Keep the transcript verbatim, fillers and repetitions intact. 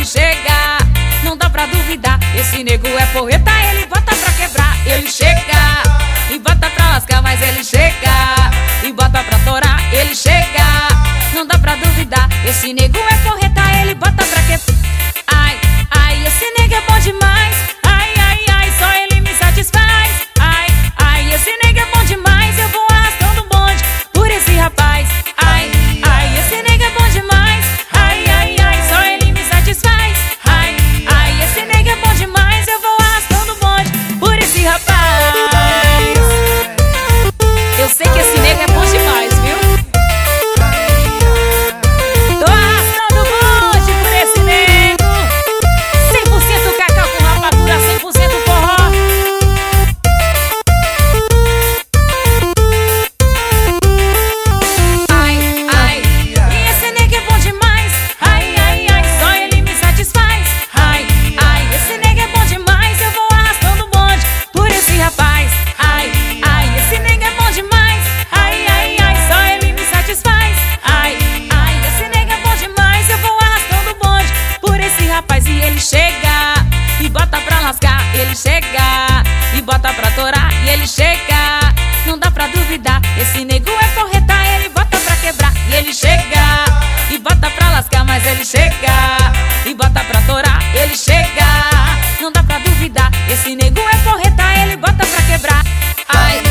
ele chega, não dá pra duvidar. Esse nego é porreta, ele bota pra quebrar. Ele chega e bota pra lascar, mas ele chega e bota pra torar. Ele chega, não dá pra duvidar. Esse nego é porreta, ele bota pra quebrar. Ai, ai, esse nego é bom demais. Ai, ai, ai, só ele me satisfaz. Ai, ai, esse nego é bom demais. Eu vou arrastando o bonde por esse rapaz. Ai, ai, esse nego é bom demais. Ai, ai, ai, só ele me satisfaz. Ai, ai, esse nego é bom demais. Eu vou arrastando o bonde por esse rapaz. Eu sei que esse nego é bom demais, viu? Tô arrastando o bonde por esse nego. Cem por cento cacau com rapadura, cem por cento forró. Ai, ai, e esse nego é bom demais. Ai, ai, ai, só ele me satisfaz. Ai, ai, esse nego é bom demais. Eu vou arrastando o bonde por esse rapaz. Ai, ai, esse nego é bom demais. Ai, ai, ai, só ele me satisfaz. Ai, ai, esse nego é bom demais. Eu vou arrastando o bonde por esse rapaz. E ele chega e bota pra lascar. Ele chega e bota pra torar. E ele chega, não dá pra duvidar. Esse nego é porreta, ele bota pra quebrar. E ele chega e bota pra lascar, mas ele chega e bota pra torar. Ele chega, não dá pra duvidar. Esse nego é porreta, ele bota pra quebrar. Ai,